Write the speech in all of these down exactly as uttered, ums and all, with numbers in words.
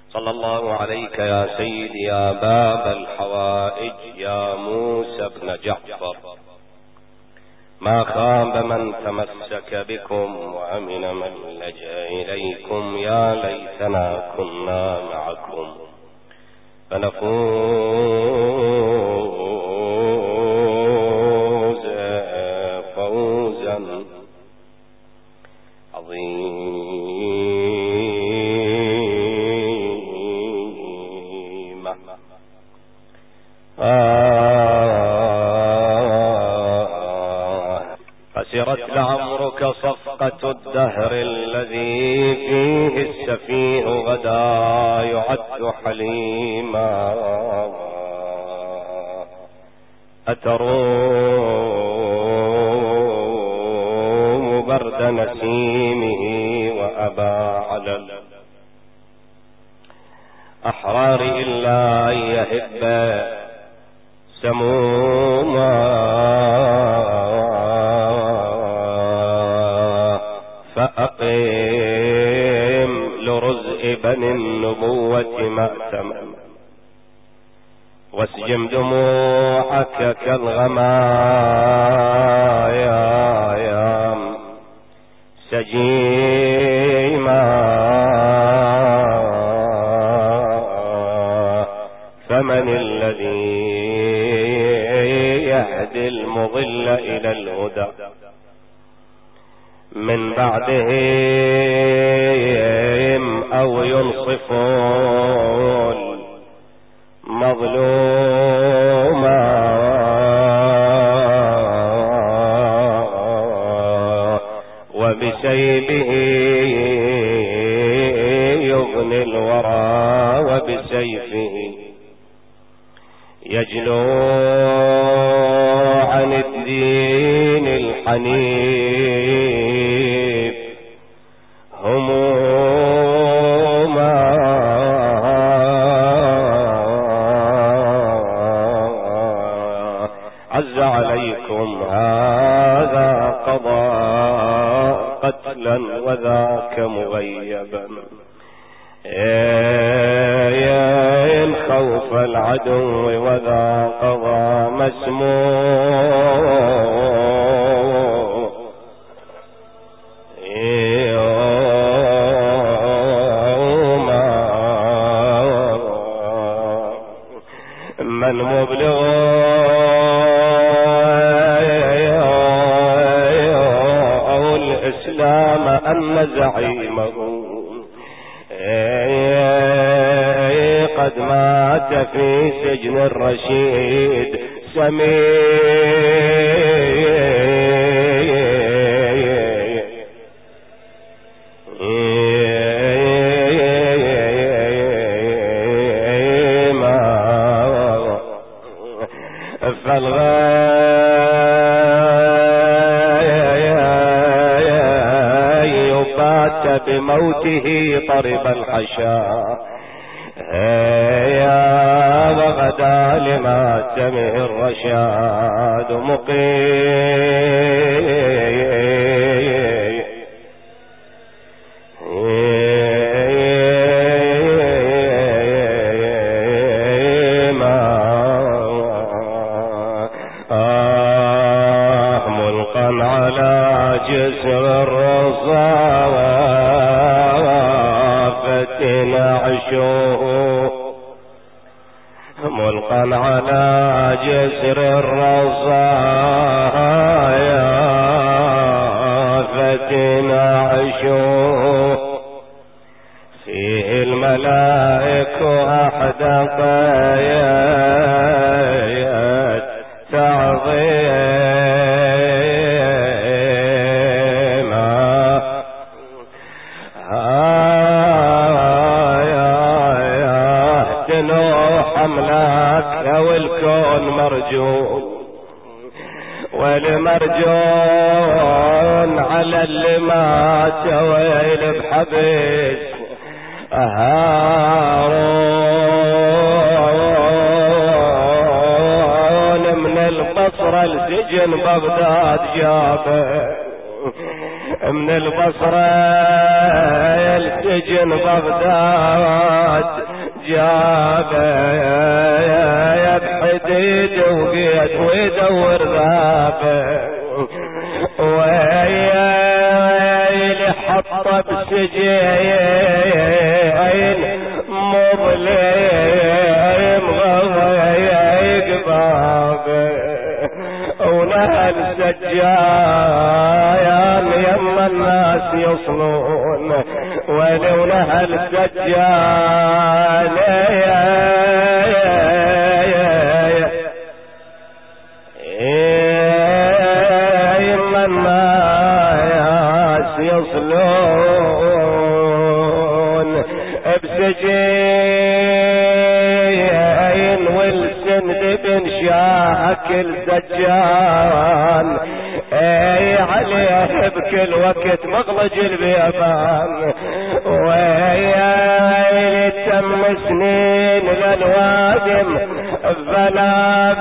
صلى الله عليك يا سيدي يا باب الحوائج يا موسى بن جعفر. ما خاب من تمسك بكم وأمن من لجأ إليكم. يا ليتنا كنا معكم فنفوز فوزا عظيما. فسرت لعمرك صفقة الدهر الذي فيه السفيه غدا يعد حليما. أتروم برد نسيمه وأبى على الأحرار إلا أن يهب سموما. فأقيم لرزء بني النبوة مأتما واسجم دموعك كالغمايا سجيما. فمن الذي يهدي المضل إلى الهدى من بعدهم أو ينصف المظلوما. وبسيفه يغني الورى وبسيفه يجلو عن الدين الحنيف هموما. عز عليكم هذا قضاء قتلا وذاك مغيبا. إن خوف العدو وذا قضى مسموم. من مبلغ الإسلام أن زعيمه قد مات في سجن الرشيد سميما. فالغاية يبات بموته طرب الحشا. يا وغدا لما تمه الرشاد مقيما. آه ملقا على جسر الرصافة نعشوه. ملقا على جسر الرصايا فتنعشوه. فيه الملائك أحدقيت تعظيما. حملك والكون مرجون والمرجون على اللي مات ويل بحبس هارون. من البصرة لسجن بغداد جابه. من البصرة لسجن بغداد سجابه بحديد وقيد ويدور ذابه ويلي حط بسجين مظلم غيق بابه ونهل سجايان يما الناس يصلون ولو نهل سجان يما الناس يصلون بسجين والسند بن شاكل سجان اي عليه بكل وقت مغلج البيبان ويا تم سنين للوادم فلا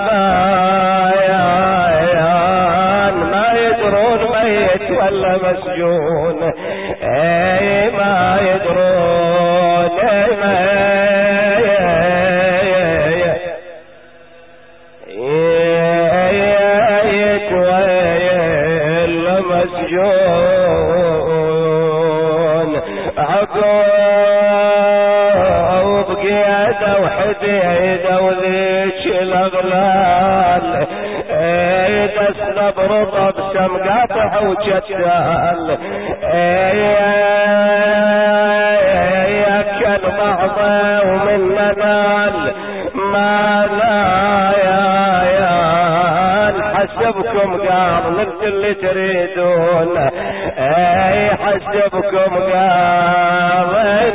بايان ما يدرون ميت ولا مسجون اي ما يدرون ما مسجون عقوب قيادة وحديدة وذيك الأغلال دسنا برطب سم قاطع وجتال ياكل بعضه ومن منال ما لا حسبكم قال مثل اللي تريدون اي حسبكم قال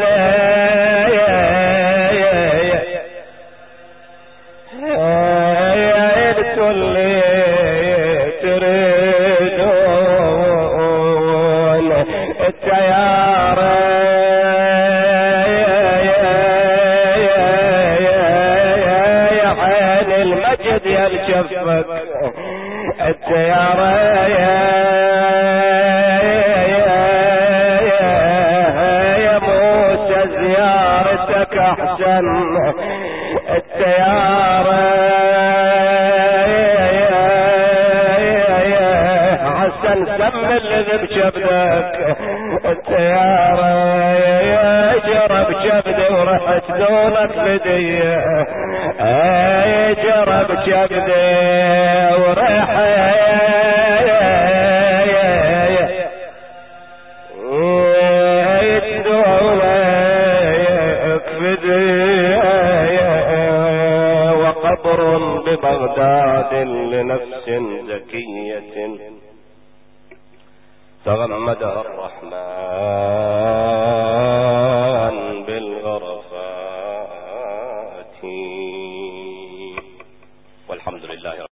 انتوا اللي تريدون التيارة يا عين المجد يا الشفك التيارة يا موسى زيارتك احسن التيارة حسن سم اللي بجبدك التيارة جرب جبدي ورحت دونك بديه اي جرب جبدي ورحت دونك بديه وقبر ببغداد لنفس زكية تغمدها الرحمن بالغرفات والحمد لله.